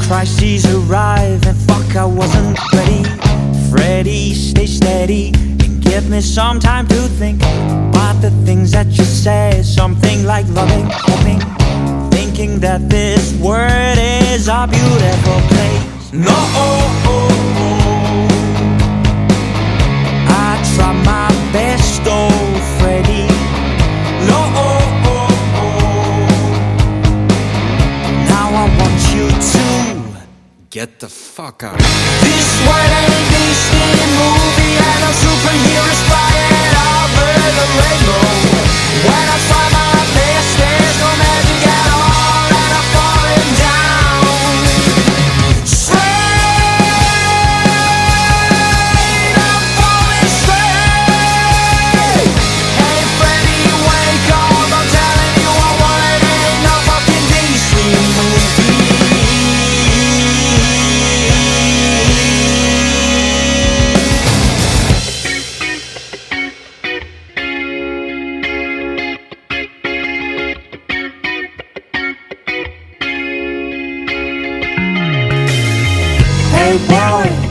crises arrive and fuck, I wasn't ready. Freddy, stay steady and give me some time to think about the things that you say. Something like loving, hoping, thinking that this world is a beautiful place. No, I try my best, oh Freddy. No, now I want you to get the fuck out. This world ain't Disney movie, and no superheroes flying over the rainbow. When I try my best, there's no magic at all, and I'm falling down. Straight, I'm falling straight. Hey Freddy, wake up! I'm telling you, I want it in no fucking Disney movie. Hey boy,